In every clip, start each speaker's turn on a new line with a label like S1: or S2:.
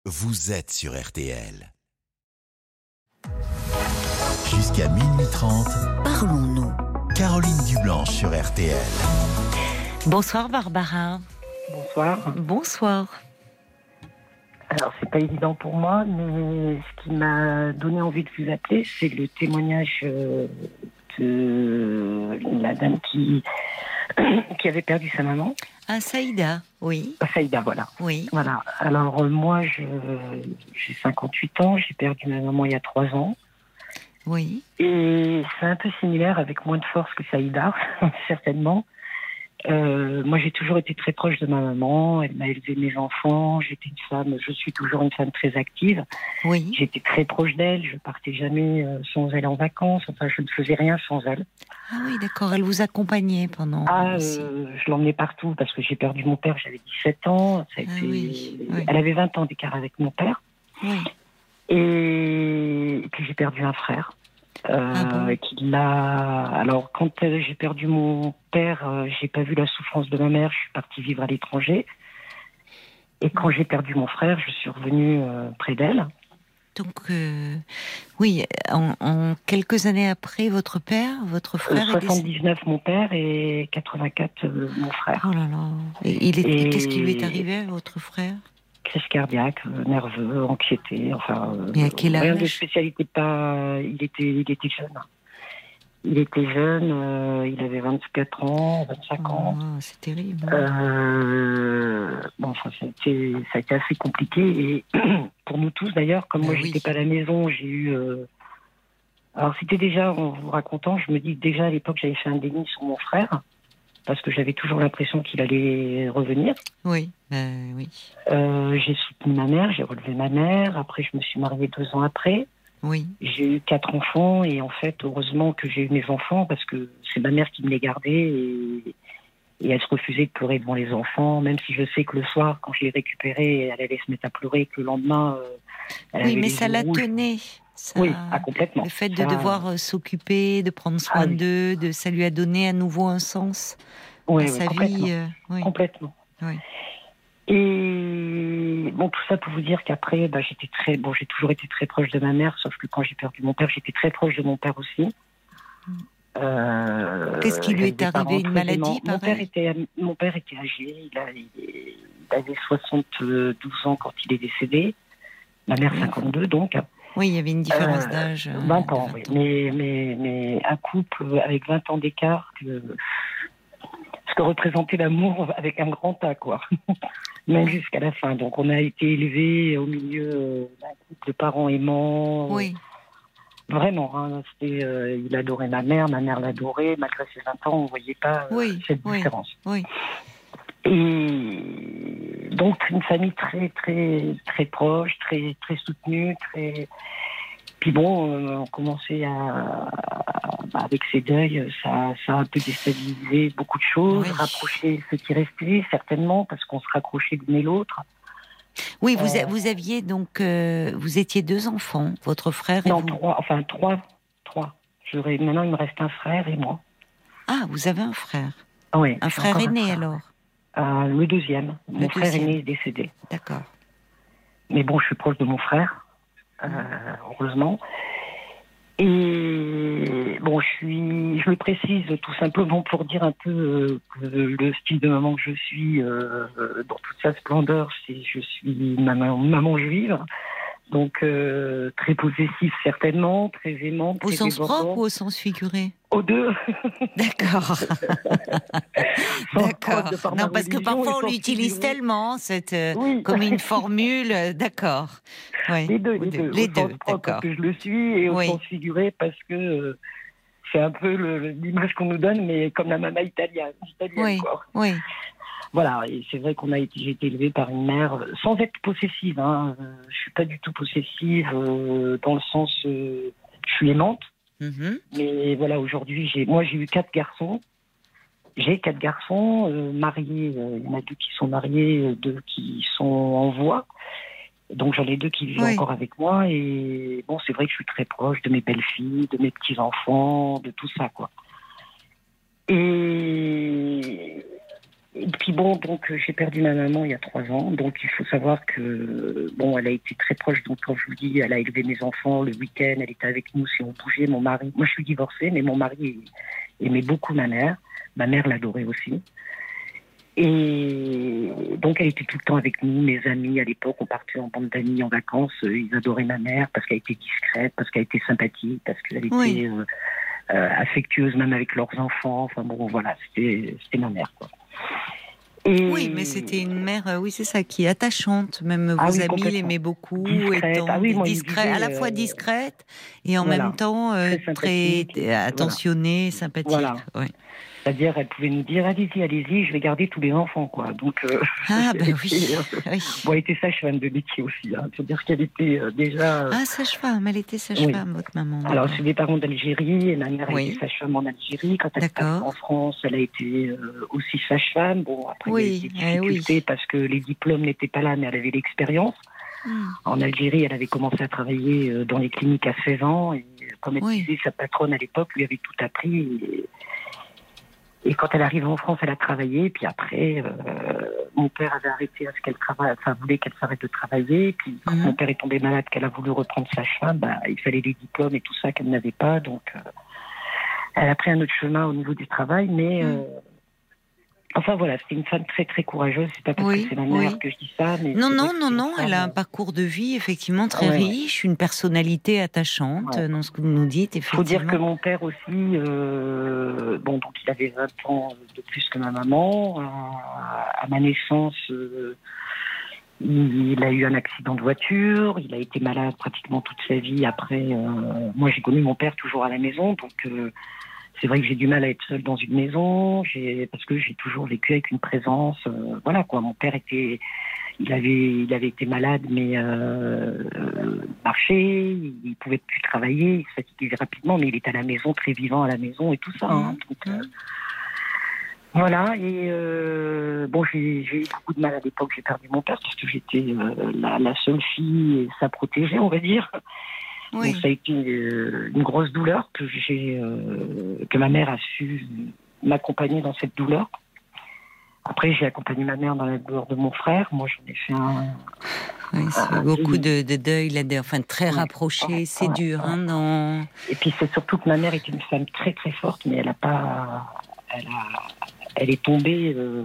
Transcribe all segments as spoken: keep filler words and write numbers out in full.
S1: Vous êtes sur R T L. Jusqu'à minuit trente, parlons-nous. Caroline Dublanche sur R T L.
S2: Bonsoir Barbara.
S3: Bonsoir.
S2: Bonsoir.
S3: Alors, c'est pas évident pour moi, mais ce qui m'a donné envie de vous appeler, c'est le témoignage euh, de la dame qui, qui avait perdu sa maman.
S2: Ah, Saïda, oui.
S3: Saïda, voilà.
S2: Oui.
S3: Voilà. Alors, euh, moi, je, j'ai cinquante-huit ans, j'ai perdu ma maman il y a trois ans.
S2: Oui.
S3: Et c'est un peu similaire, avec moins de force que Saïda, certainement. Euh, moi, j'ai toujours été très proche de ma maman. Elle m'a élevé mes enfants. J'étais une femme, je suis toujours une femme très active.
S2: Oui.
S3: J'étais très proche d'elle. Je partais jamais euh, sans elle en vacances. Enfin, je ne faisais rien sans elle.
S2: Ah oui, d'accord. Elle vous accompagnait pendant.
S3: Ah, euh, je l'emmenais partout parce que j'ai perdu mon père. J'avais dix-sept ans. Ça a
S2: Ah
S3: été...
S2: oui, oui.
S3: Elle avait vingt ans d'écart avec mon père.
S2: Oui.
S3: Et puis j'ai perdu un frère. Euh,
S2: Ah bon?
S3: qui l'a... Alors, quand euh, j'ai perdu mon père, euh, j'ai pas vu la souffrance de ma mère. Je suis partie vivre à l'étranger. Et quand j'ai perdu mon frère, je suis revenue euh, près d'elle.
S2: Donc, euh, oui, en, en quelques années après, votre père, votre frère
S3: Euh, soixante-dix-neuf
S2: est
S3: mon père et quatre-vingt-quatre euh, mon frère.
S2: Oh là là. Et, il est...
S3: Et...
S2: Qu'est-ce qui lui est arrivé à votre frère?
S3: Crise cardiaque, euh, nerveux, anxiété, enfin... Euh,
S2: Mais à quel âge?
S3: Rien de spécialité, pas... Il était, il était jeune. Il était jeune, euh, il avait vingt-quatre ans, vingt-cinq ans.
S2: Oh, c'est terrible.
S3: Euh, bon, enfin, ça a, été, ça a été assez compliqué. Et pour nous tous, d'ailleurs, comme
S2: Ben
S3: moi,
S2: oui.
S3: j'étais pas à la maison, j'ai eu... Euh... Alors, c'était déjà, en vous racontant, je me dis que déjà, à l'époque, j'avais fait un déni sur mon frère, parce que j'avais toujours l'impression qu'il allait revenir.
S2: Oui, ben oui.
S3: Euh, j'ai soutenu ma mère, j'ai relevé ma mère. Après, je me suis mariée deux ans après.
S2: Oui.
S3: J'ai eu quatre enfants et en fait, heureusement que j'ai eu mes enfants parce que c'est ma mère qui me les gardait et, et elle se refusait de pleurer devant les enfants, même si je sais que le soir, quand je les récupérais, elle allait se mettre à pleurer, que le lendemain, euh, elle
S2: Oui,
S3: avait
S2: mais
S3: les
S2: ça
S3: yeux
S2: la
S3: rouges.
S2: tenait. Ça...
S3: Oui, ah, complètement.
S2: Le fait de
S3: ça...
S2: devoir euh, s'occuper, de prendre soin
S3: ah, oui.
S2: d'eux, de, ça lui a donné à nouveau un sens
S3: oui,
S2: à
S3: oui,
S2: sa
S3: complètement.
S2: vie. Euh, oui.
S3: Complètement.
S2: Oui.
S3: Et bon, tout ça pour vous dire qu'après, bah, j'étais très, bon, j'ai toujours été très proche de ma mère, sauf que quand j'ai perdu mon père, j'étais très proche de mon père aussi. Euh,
S2: Qu'est-ce qui lui est arrivé? Une maladie,
S3: mon père était, mon père était âgé, il, a, il avait soixante-douze ans quand il est décédé. Ma mère, oui. cinquante-deux, donc.
S2: Oui, il y avait une différence
S3: euh,
S2: d'âge. Euh,
S3: vingt ans,
S2: vingt
S3: oui.
S2: ans.
S3: Mais, mais, mais un couple avec vingt ans d'écart, que, ce que représentait l'amour avec un grand A, quoi. Même jusqu'à la fin. Donc, on a été élevés au milieu d'un couple de parents aimants.
S2: Oui.
S3: Vraiment, hein, c'était, euh, il adorait ma mère, ma mère l'adorait. Malgré ses vingt ans, on ne voyait pas euh,
S2: oui,
S3: cette
S2: oui,
S3: différence.
S2: Oui.
S3: Et donc, une famille très, très, très proche, très, très soutenue, très... Puis bon, euh, on commençait à... Bah, avec ces deuils, ça, ça a un peu déstabilisé beaucoup de choses, oui. rapproché ceux qui restaient, certainement, parce qu'on se raccrochait l'une et l'autre.
S2: Oui, vous, a, vous aviez donc... Euh, vous étiez deux enfants, votre frère et
S3: non,
S2: vous?
S3: Non, trois, enfin trois. trois. J'aurais, maintenant, il me reste un frère et moi.
S2: Ah, vous avez un frère?
S3: Oui.
S2: Un frère aîné,
S3: frère.
S2: alors?
S3: euh, Le deuxième.
S2: Le
S3: mon
S2: deuxième.
S3: frère aîné est décédé.
S2: D'accord.
S3: Mais bon, je suis proche de mon frère, euh, heureusement. Et bon, je suis, je le précise tout simplement pour dire un peu euh, que le style de maman que je suis, euh, dans toute sa splendeur, c'est je suis maman, maman juive, donc euh, très possessive certainement, très aimante, très
S2: au sens
S3: débordante.
S2: propre ou au sens figuré?
S3: Aux deux.
S2: D'accord. D'accord. Non, parce que parfois on l'utilise figuré. tellement, cette, oui. comme une formule. D'accord. Ouais.
S3: Les deux, les deux.
S2: Les
S3: au
S2: deux,
S3: sens propre
S2: d'accord.
S3: que je le suis et au
S2: oui.
S3: sens figuré parce que euh, c'est un peu le, l'image qu'on nous donne, mais comme la maman italienne. italienne
S2: oui.
S3: quoi.
S2: Oui.
S3: Voilà, et c'est vrai qu'on a été, j'ai été élevée par une mère sans être possessive. Hein. Je suis pas du tout possessive euh, dans le sens, euh, je suis aimante.
S2: Mm-hmm.
S3: Mais voilà, aujourd'hui, j'ai, moi j'ai eu quatre garçons. J'ai quatre garçons euh, mariés. Euh, il y en a deux qui sont mariés, deux qui sont en voie. Donc j'en ai deux qui vivent oui. encore avec moi. Et bon, c'est vrai que je suis très proche de mes belles-filles, de mes petits-enfants, de tout ça, quoi. Et, et puis bon, donc j'ai perdu ma maman il y a trois ans. Donc il faut savoir que bon, elle a été très proche. Donc quand je vous dis, elle a élevé mes enfants le week-end. Elle était avec nous si on bougeait. Mon mari, moi je suis divorcée, mais mon mari aimait beaucoup ma mère. Ma mère l'adorait aussi. Et donc elle était tout le temps avec nous, mes amis à l'époque. On partait en bande d'amis en vacances. Ils adoraient ma mère parce qu'elle était discrète, parce qu'elle était sympathique, parce qu'elle était oui. euh, euh, affectueuse même avec leurs enfants. Enfin bon, voilà, c'était, c'était ma mère, quoi.
S2: Et... Oui, mais c'était une mère, euh, oui, c'est ça, qui est attachante. Même vos ah oui, amis l'aimaient beaucoup, étant ah oui, moi, discrète, disait, à la fois discrète et en voilà, même temps euh, très, très attentionnée, voilà. sympathique. Voilà. Ouais.
S3: C'est-à-dire, elle pouvait nous dire, allez-y, allez-y, je vais garder tous les enfants, quoi. Donc, euh,
S2: ah, ben oui.
S3: oui. Bon, elle était sage-femme de métier aussi, hein. C'est-à-dire qu'elle était euh, déjà...
S2: Ah, sage-femme, elle était sage-femme, oui. votre maman.
S3: Alors, c'est des parents d'Algérie, et ma mère oui. était sage-femme en Algérie. Quand elle est arrivée en France, elle a été euh, aussi sage-femme. Bon, après, oui. il y a eu des difficultés eh oui. parce que les diplômes n'étaient pas là, mais elle avait l'expérience. Hum. En Algérie, elle avait commencé à travailler euh, dans les cliniques à seize ans, et comme elle oui. disait, sa patronne à l'époque lui avait tout appris, et... Et quand elle arrive en France, elle a travaillé. Puis après, euh, mon père avait arrêté à ce qu'elle travaille, enfin voulait qu'elle s'arrête de travailler. Puis quand mmh. mon père est tombé malade, qu'elle a voulu reprendre sa femme, bah, il fallait les diplômes et tout ça qu'elle n'avait pas. Donc, euh, elle a pris un autre chemin au niveau du travail. Mais mmh. euh, enfin voilà, c'était une femme très très courageuse. C'est pas parce oui, que c'est ma mère oui. que je dis ça. Mais
S2: non, non, non, non. Elle a un parcours de vie effectivement très ouais, riche, ouais. une personnalité attachante ouais. dans ce que vous nous dites. Il
S3: faut dire que mon père aussi, euh, bon, donc il avait vingt ans de plus que ma maman. À, à ma naissance, euh, il a eu un accident de voiture. Il a été malade pratiquement toute sa vie. Après, euh, moi j'ai connu mon père toujours à la maison, donc. Euh, C'est vrai que j'ai du mal à être seule dans une maison, j'ai, parce que j'ai toujours vécu avec une présence. Euh, voilà quoi. Mon père était, il avait, il avait été malade, mais euh, marchait, il pouvait plus travailler, il se fatiguait rapidement, mais il était à la maison, très vivant à la maison et tout ça. Hein. Donc, euh, voilà. Et euh, bon, j'ai, j'ai eu beaucoup de mal à l'époque. J'ai perdu mon père parce que j'étais euh, la, la seule fille et sa protégée, on va dire. Oui. Donc ça a été euh, une grosse douleur que j'ai, euh, que ma mère a su m'accompagner dans cette douleur. Après, j'ai accompagné ma mère dans la douleur de mon frère. Moi, j'en ai fait un.
S2: Oui, c'est un, beaucoup de, de deuil, là, de, enfin très oui. rapproché. Ouais, c'est ouais, dur, ouais. hein. Dans...
S3: Et puis c'est surtout que ma mère était une femme très très forte, mais elle a pas, elle a, elle est tombée, euh...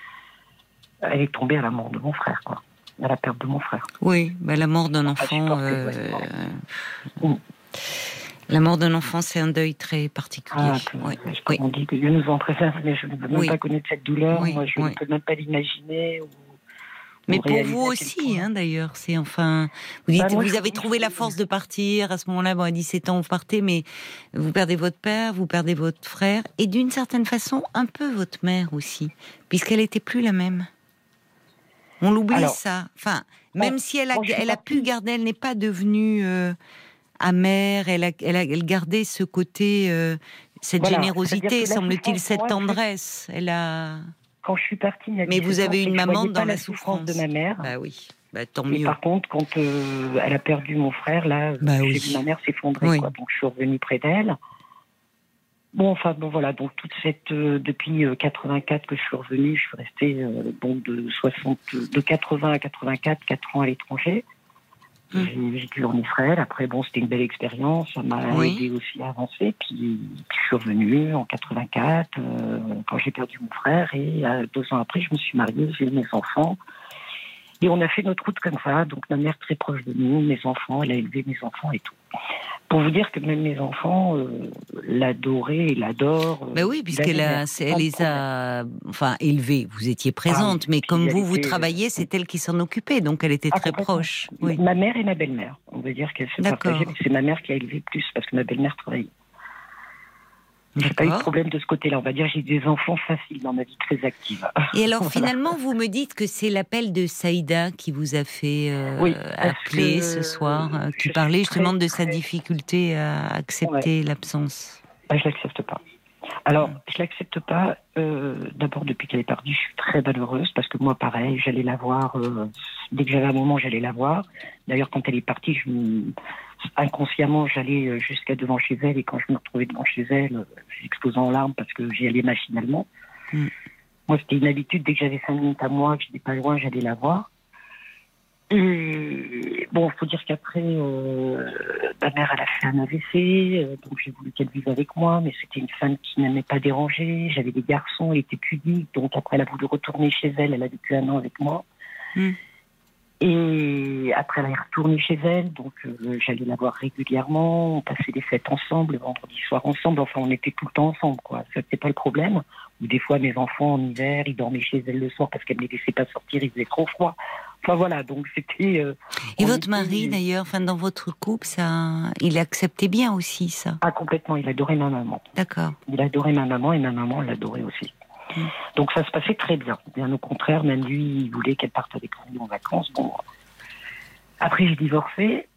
S3: elle est tombée à la mort de mon frère, quoi. À la perte de mon frère.
S2: Oui, bah la mort d'un enfant. Euh, euh, la mort d'un enfant, c'est un deuil très particulier. Ah, que,
S3: oui. Oui. On dit que Dieu nous en préserve, mais je ne peux même oui. pas connaître cette douleur. Oui. Moi, je oui. ne peux même pas l'imaginer. Ou,
S2: mais ou pour vous aussi, hein, d'ailleurs, c'est enfin. Vous dites, bah, moi, vous avez trouvé la force de partir à ce moment-là. Bon, à dix-sept ans, vous partez, mais vous perdez votre père, vous perdez votre frère, et d'une certaine façon, un peu votre mère aussi, puisqu'elle n'était plus la même. On l'oublie. Alors, ça. Enfin, même bon, si elle a, bon, elle a pu garder, elle n'est pas devenue euh, amère. Elle a, elle a, elle gardait ce côté, euh, cette voilà, générosité, semble-t-il, cette tendresse. Elle a.
S3: Quand je suis partie, il y a
S2: mais vous avez une maman dans la
S3: souffrance.
S2: souffrance
S3: de ma mère.
S2: Bah oui. Bah, tant
S3: Et
S2: mieux.
S3: par contre, quand euh, elle a perdu mon frère, là,
S2: bah,
S3: j'ai
S2: oui.
S3: vu ma mère s'effondrer.
S2: Oui.
S3: Quoi. Donc je suis revenue près d'elle. Bon, enfin, bon, voilà, donc toute cette, euh, depuis euh, quatre-vingt-quatre que je suis revenue, je suis restée, euh, bon, de soixante, de quatre-vingts à quatre-vingt-quatre, quatre ans à l'étranger. Mmh. J'ai vécu en Israël. Après, bon, c'était une belle expérience, ça m'a oui. aidé aussi à avancer. Puis, puis je suis revenue en quatre-vingt-quatre, euh, quand j'ai perdu mon frère, et euh, deux ans après, je me suis mariée, j'ai eu mes enfants. Et on a fait notre route comme ça, donc ma mère très proche de nous, mes enfants, elle a élevé mes enfants et tout. Pour vous dire que même mes enfants euh, l'adoraient et l'adorent.
S2: Ben oui, puisqu'elle a, elle les a enfin, élevés. Vous étiez présente, ah, mais comme vous, vous travailliez, c'est elle qui s'en occupait, donc elle était ah, très proche. Oui.
S3: Ma mère et ma belle-mère. On veut dire qu'elle se partageait, mais c'est ma mère qui a élevé plus, parce que ma belle-mère travaillait. J'ai pas eu de problème de ce côté-là. On va dire j'ai des enfants faciles dans ma vie, très active.
S2: Et alors voilà. Finalement, vous me dites que c'est l'appel de Saïda qui vous a fait euh, oui, appeler ce soir, euh, qui parlait justement très, de sa très... difficulté à accepter ouais. l'absence.
S3: Bah, je l'accepte pas. Alors, je l'accepte pas. Euh, d'abord, depuis qu'elle est partie, je suis très malheureuse parce que moi, pareil, j'allais la voir. Euh, dès que j'avais un moment, j'allais la voir. D'ailleurs, quand elle est partie, je me... inconsciemment, j'allais jusqu'à devant chez elle, et quand je me retrouvais devant chez elle, j'explosais en larmes parce que j'y allais machinalement. Mm. Moi, c'était une habitude, dès que j'avais cinq minutes à moi, que je n'étais pas loin, j'allais la voir. Et bon, il faut dire qu'après, euh, ma mère, elle a fait un A V C, euh, donc j'ai voulu qu'elle vive avec moi, mais c'était une femme qui n'aimait pas déranger. J'avais des garçons, elle était pudique, donc après, elle a voulu retourner chez elle, elle a vécu un an avec moi. Mm. Et après, elle est retournée chez elle, donc euh, j'allais la voir régulièrement, on passait les fêtes ensemble, le vendredi soir ensemble, enfin, on était tout le temps ensemble, quoi. Ça, c'était pas le problème. Ou des fois, mes enfants, en hiver, ils dormaient chez elle le soir parce qu'elle ne les laissait pas sortir, il faisait trop froid. Enfin, voilà, donc c'était... Euh,
S2: Et votre mari, était... d'ailleurs, enfin, dans votre couple, ça, il acceptait bien aussi, ça?
S3: Ah, complètement, il adorait ma maman.
S2: D'accord.
S3: Il adorait ma maman et ma maman l'adorait aussi. Mmh. Donc ça se passait très bien. Bien au contraire, même lui, il voulait qu'elle parte avec lui en vacances. Bon. Après, j'ai divorcé.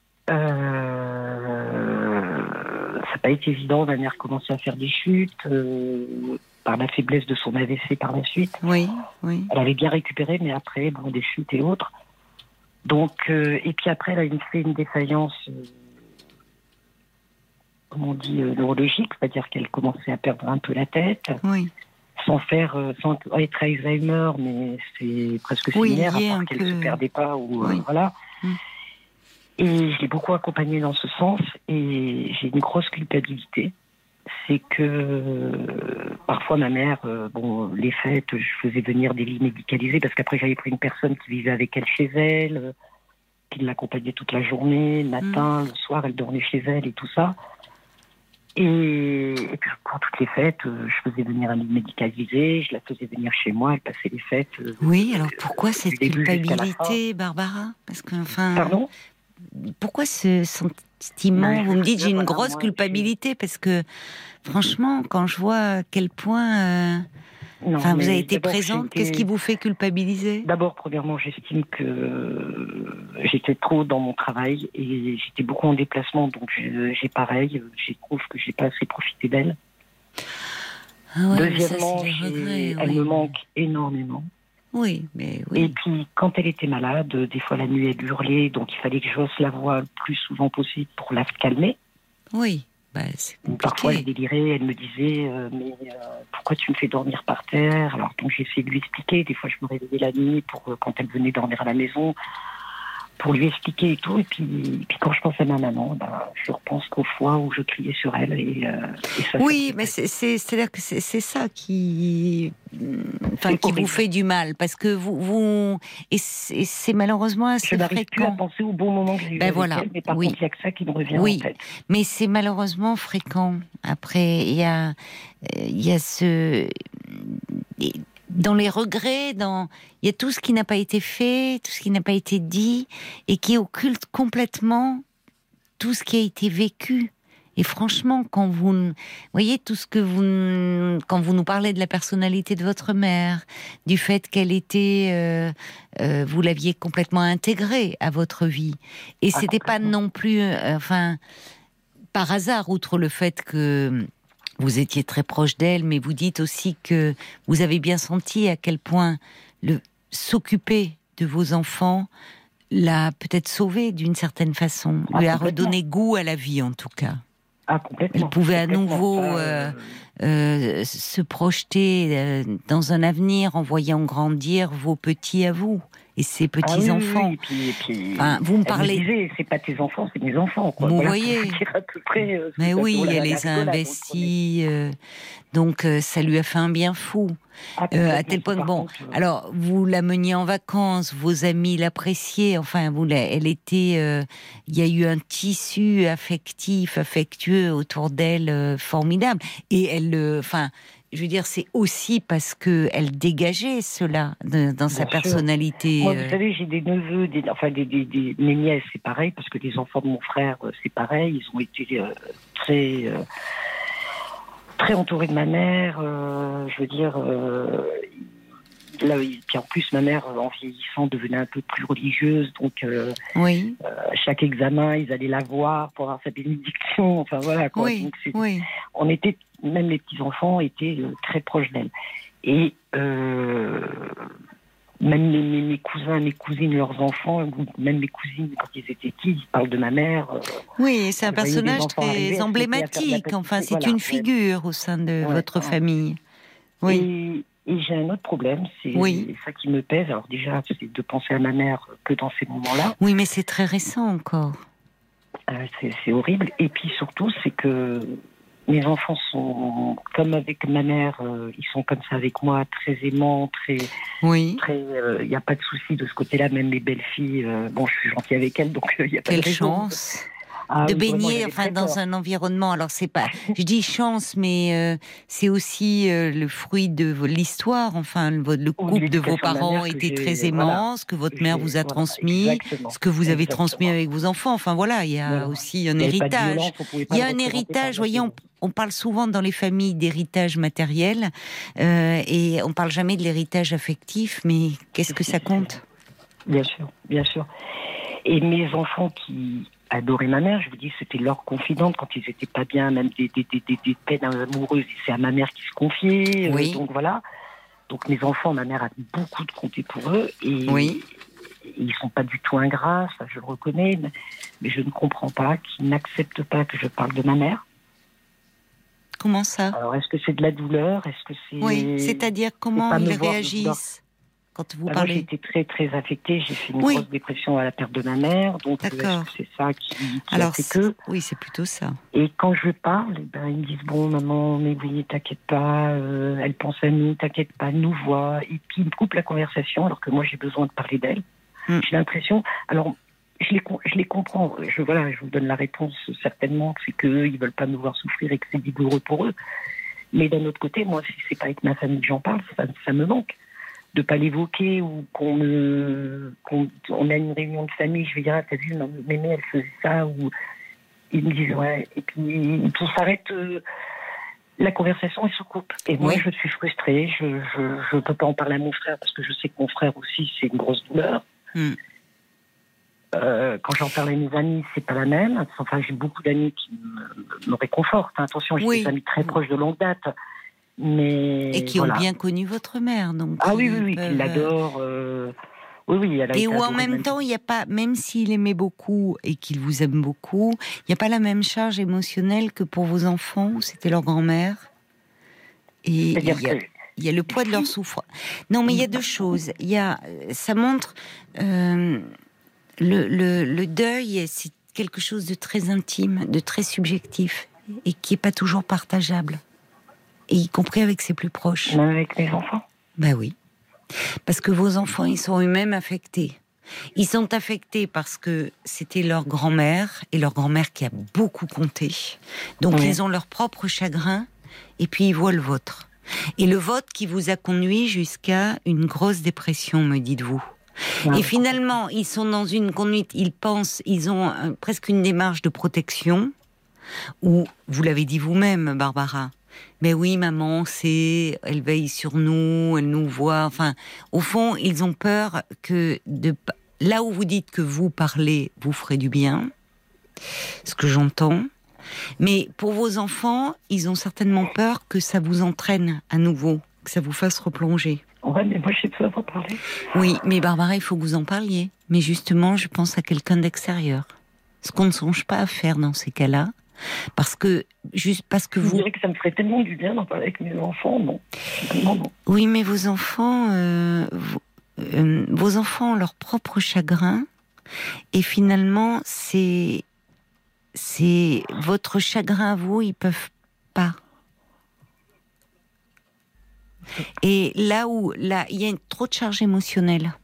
S3: Euh... Ça n'a pas été évident. Ma mère commençait à faire des chutes euh... par la faiblesse de son A V C par la suite.
S2: Oui, oui.
S3: Elle avait bien récupéré, mais après, bon, des chutes et autres. Donc, euh... et puis après, elle a fait une défaillance, euh... comme on dit, euh, neurologique, c'est-à-dire qu'elle commençait à perdre un peu la tête.
S2: Oui.
S3: Sans faire, euh, sans être Alzheimer, mais c'est presque
S2: oui,
S3: similaire, à part qu'elle ne
S2: peu...
S3: se perdait pas, ou
S2: oui.
S3: euh, voilà. Mm. Et je l'ai beaucoup accompagnée dans ce sens, et j'ai une grosse culpabilité. C'est que euh, parfois ma mère, euh, bon, les fêtes, je faisais venir des lits médicalisés, parce qu'après j'avais pris une personne qui vivait avec elle chez elle, euh, qui l'accompagnait toute la journée, le matin, mm. le soir, elle dormait chez elle et tout ça. Et, et puis pour toutes les fêtes, euh, je faisais venir un lit médicalisé, je la faisais venir chez moi, elle passait les fêtes. Euh,
S2: oui, alors pourquoi euh, cette culpabilité, Barbara? Parce que, enfin,
S3: pardon?
S2: Pourquoi ce sentiment? Ben, vous me dites j'ai une grosse moi, culpabilité je... parce que franchement, quand je vois à quel point euh, non, enfin, vous avez été présente, j'étais... qu'est-ce qui vous fait culpabiliser?
S3: D'abord, premièrement, j'estime que j'étais trop dans mon travail et j'étais beaucoup en déplacement, donc j'ai pareil, je trouve que j'ai pas assez profité d'elle.
S2: Ah ouais,
S3: Deuxièmement, ça, regrets, elle oui. me manque énormément.
S2: Oui, mais oui.
S3: Et puis, quand elle était malade, des fois la nuit, elle hurlait, donc il fallait que j'ose la voir le plus souvent possible pour la calmer.
S2: Oui, bah, c'est compliqué.
S3: Parfois, elle délirait, elle me disait euh, « Mais euh, pourquoi tu me fais dormir par terre ?» Alors, donc, j'ai essayé de lui expliquer. Des fois, je me réveillais la nuit pour, euh, quand elle venait dormir à la maison, pour lui expliquer et tout. Et puis, et puis quand je pense à ma maman, bah, je repense qu'aux fois où je criais sur elle. Et, euh, et ça,
S2: oui,
S3: ça
S2: mais c'est, c'est, c'est-à-dire que c'est, c'est ça qui, enfin, qui vous fait du mal, parce que vous, vous et c'est, et c'est malheureusement assez
S3: je n'arrive
S2: fréquent.
S3: Plus à penser au bon moment que j'ai eu
S2: ben
S3: avec
S2: voilà.
S3: elle, mais par
S2: oui.
S3: contre, il n'y a que ça qui me revient
S2: oui.
S3: en tête.
S2: Mais c'est malheureusement fréquent. Après, il y a, il y a ce dans les regrets, dans il y a tout ce qui n'a pas été fait, tout ce qui n'a pas été dit, et qui occulte complètement tout ce qui a été vécu. Et franchement, quand vous voyez tout ce que vous, quand vous nous parlez de la personnalité de votre mère, du fait qu'elle était, euh, euh, vous l'aviez complètement intégrée à votre vie, et ah, c'était pas non plus, euh, enfin, par hasard, outre le fait que vous étiez très proche d'elle, mais vous dites aussi que vous avez bien senti à quel point le s'occuper de vos enfants l'a peut-être sauvée d'une certaine façon, ah, lui a redonné goût à la vie en tout cas.
S3: Ah, complètement.
S2: Elle pouvait à
S3: complètement.
S2: nouveau euh, euh, se projeter euh, dans un avenir en voyant grandir vos petits à vous et ses petits-enfants.
S3: Ah, oui, oui, oui. Puis, puis,
S2: enfin, vous me parlez...
S3: Elle me disait, c'est pas tes enfants, c'est mes enfants. Quoi.
S2: Vous
S3: voilà,
S2: voyez
S3: à peu près, euh,
S2: mais oui, elle les a
S3: rigolade,
S2: investis, euh, donc euh, ça lui a fait un bien fou.
S3: Ah,
S2: euh, à tel point que, bon,
S3: contre, euh...
S2: alors, vous la meniez en vacances, vos amis l'appréciaient, enfin, vous la, elle était, il euh, y a eu un tissu affectif, affectueux autour d'elle, euh, formidable. Et elle, enfin, euh, je veux dire, c'est aussi parce que elle dégageait cela de, dans sa
S3: Bien
S2: personnalité.
S3: Sûr. Moi,
S2: euh...
S3: vous savez, j'ai des neveux, des, enfin, des, des, des, mes nièces, c'est pareil, parce que les enfants de mon frère, c'est pareil, ils ont été euh, très... Euh, très entourée de ma mère, euh, je veux dire, euh, là, puis en plus ma mère, en vieillissant, devenait un peu plus religieuse, donc euh,
S2: oui.
S3: euh, chaque examen, ils allaient la voir pour avoir sa bénédiction, enfin voilà quoi.
S2: Oui,
S3: donc, c'est,
S2: oui.
S3: On était, même les petits enfants étaient euh, très proches d'elle, et euh, même mes, mes, mes cousins, mes cousines, leurs enfants, même mes cousines, quand ils étaient petits, ils parlent de ma mère. Euh,
S2: oui, c'est un personnage très arriver, emblématique. Enfin, c'est voilà, une figure ouais. au sein de ouais, votre ouais. famille. Oui.
S3: Et j'ai un autre problème, c'est
S2: oui.
S3: ça qui me pèse. Alors déjà, c'est de penser à ma mère que dans ces moments-là.
S2: Oui, mais c'est très récent encore.
S3: Euh, c'est, c'est horrible. Et puis surtout, c'est que mes enfants sont comme avec ma mère, euh, ils sont comme ça avec moi, très aimants, très...
S2: Oui.
S3: Il n'y euh, a pas de souci de ce côté-là, même mes belles-filles, euh, bon, je suis gentille avec elles, donc il euh, n'y a pas
S2: Quelle
S3: de raison.
S2: chance
S3: Ah,
S2: de
S3: oui,
S2: baigner
S3: vraiment,
S2: enfin dans un environnement. Alors c'est pas, je dis chance, mais euh, c'est aussi euh, le fruit de l'histoire. Enfin, le, le couple de vos parents était très aimant, voilà, ce que votre mère vous a voilà, transmis, ce que vous avez exactement. transmis avec vos enfants. Enfin voilà, il y a voilà. aussi un il héritage. Violence, il y a un héritage. Voyez, on, on parle souvent dans les familles d'héritage matériel euh, et on parle jamais de l'héritage affectif. Mais qu'est-ce que ça compte ?
S3: Bien sûr, bien sûr. Et mes enfants qui adoraient ma mère, je vous dis, c'était leur confidente quand ils étaient pas bien, même des, des, des, des, des peines amoureuses, c'est à ma mère qui se confiait. Oui. Euh, donc voilà. Donc mes enfants, ma mère a beaucoup de compter pour eux. Et
S2: oui.
S3: Ils sont pas du tout ingrats, ça je le reconnais, mais, mais je ne comprends pas qu'ils n'acceptent pas que je parle de ma mère.
S2: Comment ça ?
S3: Alors est-ce que c'est de la douleur ? Est-ce que c'est...
S2: Oui, c'est-à-dire comment ils réagissent ? Quand vous
S3: bah
S2: parlez...
S3: Moi, j'ai été très, très affectée. J'ai fait une oui. grosse dépression à la perte de ma mère. Donc,
S2: d'accord.
S3: c'est ça qui, qui
S2: Alors,
S3: a fait que...
S2: Oui, c'est plutôt ça.
S3: Et quand je parle, ben, ils me disent, bon, maman, mais oui, t'inquiète pas, euh, elle pense à nous, t'inquiète pas, elle nous voit. Et puis, ils me coupent la conversation, alors que moi, j'ai besoin de parler d'elle. Mm. J'ai l'impression... Alors, je les, je les comprends. Je, voilà, je vous donne la réponse, certainement, c'est qu'eux, ils veulent pas me voir souffrir et que c'est douloureux pour eux. Mais d'un autre côté, moi, si c'est pas avec ma famille que j'en parle, ça, ça me manque. De pas l'évoquer ou qu'on me qu'on on a une réunion de famille, je vais dire ah, t'as vu mémé elle faisait ça ou ils me disent ouais et puis et puis s'arrête euh, la conversation elle se coupe et moi oui. je suis frustrée, je je je peux pas en parler à mon frère parce que je sais que mon frère aussi c'est une grosse douleur. Mm. Euh, quand j'en parle à mes amis, c'est pas la même. Enfin, j'ai beaucoup d'amis qui me, me réconfortent. Attention, j'ai oui. des amis très proches de longue date. Mais
S2: et qui voilà. ont bien connu votre mère, donc
S3: ah oui oui oui, peuvent... qui l'adore. Euh... Oui oui, elle a
S2: et
S3: été
S2: où en même, même temps il n'y a pas, même s'il aimait beaucoup et qu'il vous aime beaucoup, il n'y a pas la même charge émotionnelle que pour vos enfants. C'était leur grand-mère. Et il y, a, que... il y a le poids de leur souffrance. Non, mais il y a deux choses. Il y a, ça montre euh, le, le, le deuil, c'est quelque chose de très intime, de très subjectif et qui est pas toujours partageable. Et y compris avec ses plus proches.
S3: Même avec mes enfants ?
S2: Ben oui. Parce que vos enfants, ils sont eux-mêmes affectés. Ils sont affectés parce que c'était leur grand-mère, et leur grand-mère qui a beaucoup compté. Donc oui. ils ont leur propre chagrin, et puis ils voient le vôtre. Et le vôtre qui vous a conduit jusqu'à une grosse dépression, me dites-vous. Ouais. Et finalement, ils sont dans une conduite, ils pensent, ils ont un, presque une démarche de protection, où, vous l'avez dit vous-même, Barbara, mais oui, maman, c'est, elle veille sur nous, elle nous voit. Enfin, au fond, ils ont peur que de là où vous dites que vous parlez, vous ferez du bien, ce que j'entends. Mais pour vos enfants, ils ont certainement peur que ça vous entraîne à nouveau, que ça vous fasse replonger.
S3: Ouais, mais moi, j'ai peur d'en parler.
S2: Oui, mais Barbara, il faut que vous en parliez. Mais justement, je pense à quelqu'un d'extérieur. Ce qu'on ne songe pas à faire dans ces cas-là. Parce que, juste parce que vous...
S3: Je dirais que ça me ferait tellement du bien d'en parler avec mes enfants, non. non, non.
S2: Oui, mais vos enfants, euh, vos, euh, vos enfants ont leur propre chagrin, et finalement, c'est, c'est votre chagrin à vous, ils peuvent pas. Et là où, là, il y a une, trop de charge émotionnelle.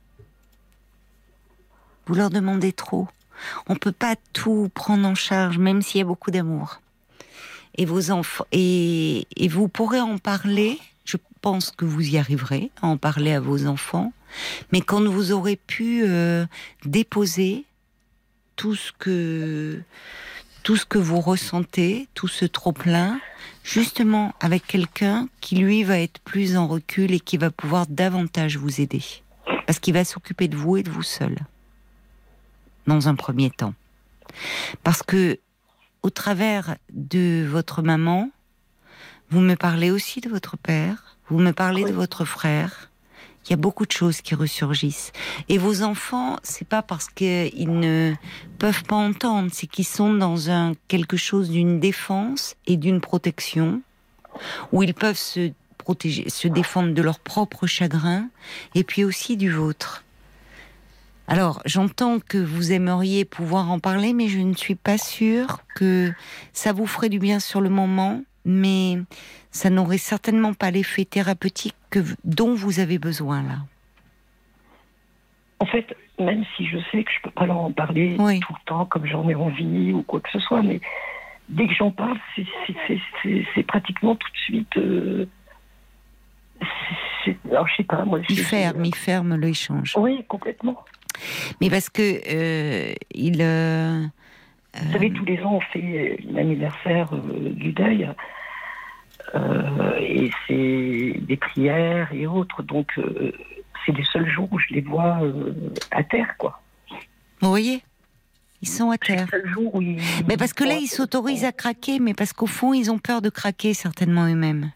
S2: Vous leur demandez trop. On peut pas tout prendre en charge, même s'il y a beaucoup d'amour. Et vos enfants, et, et vous pourrez en parler. Je pense que vous y arriverez à en parler à vos enfants. Mais quand vous aurez pu euh, déposer tout ce que tout ce que vous ressentez, tout ce trop-plein, justement avec quelqu'un qui lui va être plus en recul et qui va pouvoir davantage vous aider, parce qu'il va s'occuper de vous et de vous seul. Dans un premier temps. Parce que, au travers de votre maman, vous me parlez aussi de votre père, vous me parlez de votre frère. Il y a beaucoup de choses qui ressurgissent. Et vos enfants, c'est pas parce qu'ils ne peuvent pas entendre, c'est qu'ils sont dans un, quelque chose d'une défense et d'une protection, où ils peuvent se protéger, se défendre de leur propre chagrin, et puis aussi du vôtre. Alors, j'entends que vous aimeriez pouvoir en parler, mais je ne suis pas sûre que ça vous ferait du bien sur le moment, mais ça n'aurait certainement pas l'effet thérapeutique que, dont vous avez besoin, là.
S3: En fait, même si je sais que je peux pas leur en parler oui. tout le temps, comme j'en ai envie, ou quoi que ce soit, mais dès que j'en parle, c'est, c'est, c'est, c'est, c'est pratiquement tout de suite... Euh, c'est, alors, je sais pas, moi...
S2: Il ferme, il ferme l'échange.
S3: Oui, complètement.
S2: Mais parce que euh, il. Euh,
S3: Vous savez, tous les ans, on fait l'anniversaire euh, du deuil, euh, et c'est des prières et autres. Donc, euh, c'est les seuls jours où je les vois euh, à terre, quoi.
S2: Vous voyez, ils sont à terre.
S3: C'est le seul jour où ils...
S2: Mais parce que là, ils s'autorisent à craquer, mais parce qu'au fond, ils ont peur de craquer certainement eux-mêmes.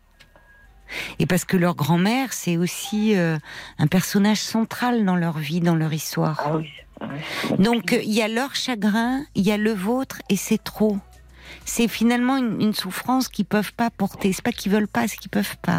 S2: Et parce que leur grand-mère, c'est aussi euh, un personnage central dans leur vie, dans leur histoire.
S3: Ah oui. Ouais.
S2: Donc il y a leur chagrin, il y a le vôtre, et c'est trop. C'est finalement une, une souffrance qu'ils peuvent pas porter. C'est pas qu'ils veulent pas, c'est qu'ils peuvent pas.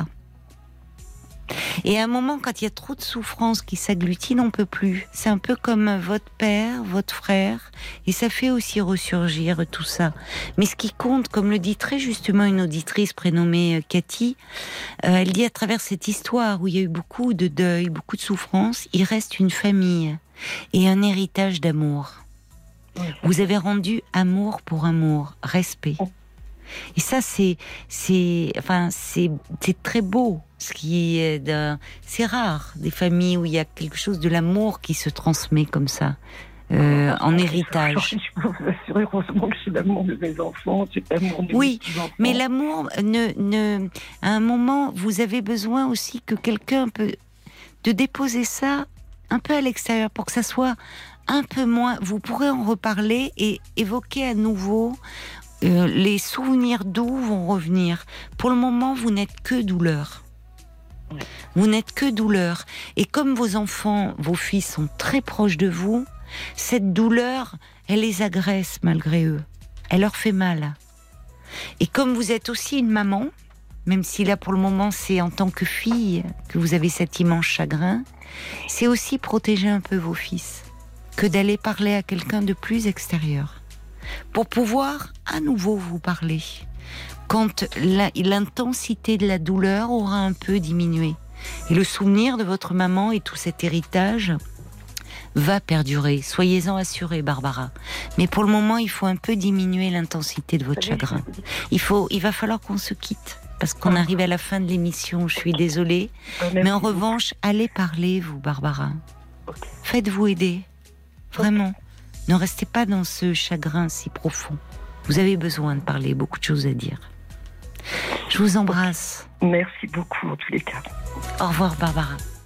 S2: Et à un moment, quand il y a trop de souffrance qui s'agglutinent, on peut plus. C'est un peu comme votre père, votre frère, et ça fait aussi ressurgir tout ça. Mais ce qui compte, comme le dit très justement une auditrice prénommée Cathy, euh, elle dit à travers cette histoire où il y a eu beaucoup de deuil, beaucoup de souffrance, il reste une famille et un héritage d'amour. Vous avez rendu amour pour amour, respect. Et ça, c'est, c'est, enfin, c'est, c'est très beau. Ce qui est, de, c'est rare des familles où il y a quelque chose de l'amour qui se transmet comme ça, euh, en héritage.
S3: Je peux vous assurer, heureusement que c'est l'amour de mes enfants, c'est l'amour de
S2: oui,
S3: mes enfants.
S2: Mais l'amour, ne, ne, à un moment, vous avez besoin aussi que quelqu'un peut de déposer ça un peu à l'extérieur pour que ça soit un peu moins. Vous pourrez en reparler et évoquer à nouveau. Euh, les souvenirs doux vont revenir. Pour le moment, vous n'êtes que douleur. Ouais. Vous n'êtes que douleur. Et comme vos enfants, vos fils sont très proches de vous, cette douleur, elle les agresse malgré eux. Elle leur fait mal. Et comme vous êtes aussi une maman, même si là pour le moment c'est en tant que fille que vous avez cet immense chagrin, c'est aussi protéger un peu vos fils que d'aller parler à quelqu'un de plus extérieur. Pour pouvoir à nouveau vous parler quand la, l'intensité de la douleur aura un peu diminué. Et le souvenir de votre maman et tout cet héritage va perdurer. Soyez-en assurée, Barbara. Mais pour le moment, il faut un peu diminuer l'intensité de votre chagrin. Il, faut, il va falloir qu'on se quitte, parce qu'on arrive à la fin de l'émission, je suis désolée. Mais en revanche, allez parler, vous, Barbara. Faites-vous aider. Vraiment. Ne restez pas dans ce chagrin si profond. Vous avez besoin de parler, beaucoup de choses à dire. Je vous embrasse.
S3: Merci beaucoup en tous les cas.
S2: Au revoir Barbara.